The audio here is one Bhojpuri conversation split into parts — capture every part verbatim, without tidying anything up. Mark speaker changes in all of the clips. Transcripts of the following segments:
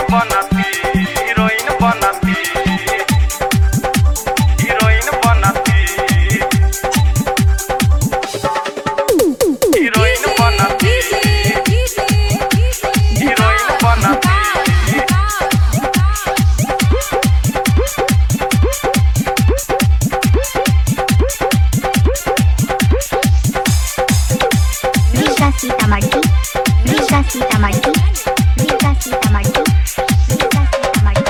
Speaker 1: बनाती हीरोइन बनाती हीरोइन बनाती हीरोइन बनाती हीरोइन बनाती
Speaker 2: सीतामढ़ी रीगा सीतामढ़ी रीगा सीतामढ़ी रीगा सीतामढ़ी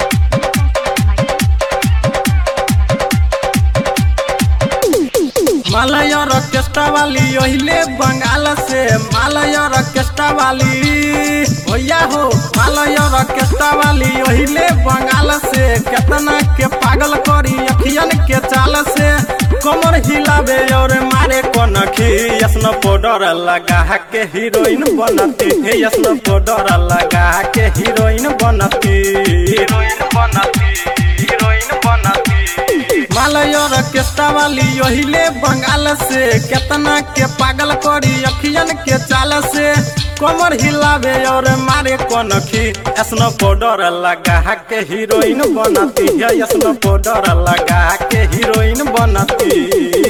Speaker 3: मालय ऑर्केस्ट्रा वाली ओहिले बंगाल से मालय ऑर्केस्ट्रा वाली भैया हो मालय ऑर्केस्ट्रा वाली ओहिले बंगाल से केतना के पागल करी अखियन के चाल से कमर हिलावे और मारे कनखी यसनो पाउडर लगा के हीरोइन बनती है यसनो पाउडर लगा के हीरोइन बनती
Speaker 1: हीरोइन बनाती हीरोइन बनाती
Speaker 3: मालय ऑर्केस्ट्रा वाली ओहिले बंगाल से केतना के पागल करी अखियन के चाल से कमर हिलावे और मारे कनखी यसनो पाउडर लगा के हीरोइन बनती है यसनो पाउडर लगा के हीरोइन बनती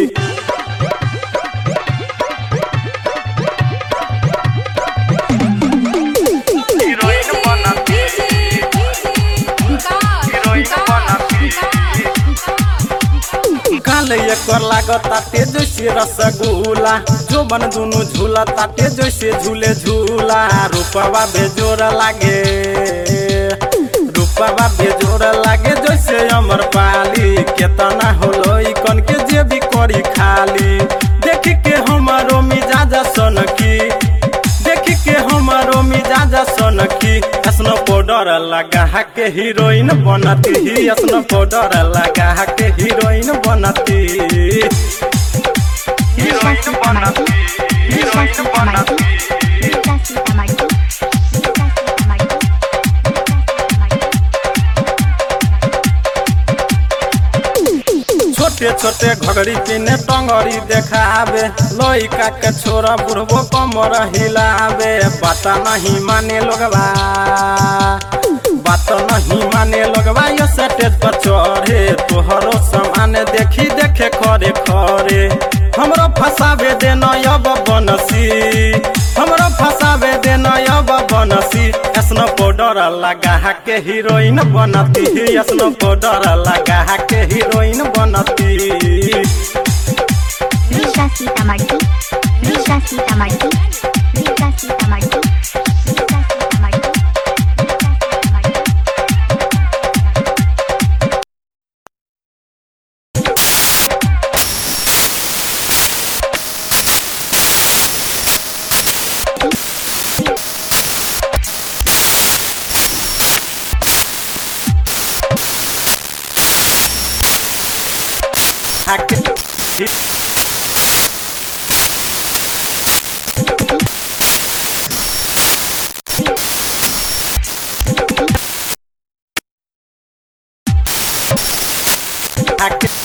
Speaker 1: हीरोइन बनाती हीरोइन बनाती
Speaker 3: काले एकर लागता तेज से रसगुल्ला जो बन दुनु झूला ताटे जैसे झूले झूला रूपवा बेजोर लागे रूपवा बेजोर लागे जैसे अमर पाली केतना होलो कन के जे भी करी खाली देख के हमारो मिजाज सनकी देख के हमारो मिजाज सनकी यसनो पाउडर लगा के हीरोइन बनती ही यसनो पाउडर लगा के हीरोइन बनती
Speaker 1: हीरोइन बनाती हीरोइन बनाती
Speaker 2: रीगा सीतामढ़ी रीगा सीतामढ़ी
Speaker 3: छोटे छोटे घगड़ी पिने टंगड़ी देखावे लइका के छोरा बुढ़बो कमर हिलावे बात नहीं माने लोगवा बात नहीं माने लोगवा ये स्टेज पर चढ़े तोहरो सामान देखी देखे खरे खरे हमरो फसावे दे नयब बनसी हमरो फसावे दे नयब बनसी यसनो पाउडर लगा के हीरोइन बनती यसनो पाउडर लगा के हीरोइन बनती
Speaker 2: रीगा सीतामढ़ी रीगा सीतामढ़ी रीगा सीतामढ़ी रीगा सीतामढ़ी
Speaker 3: हाके हाके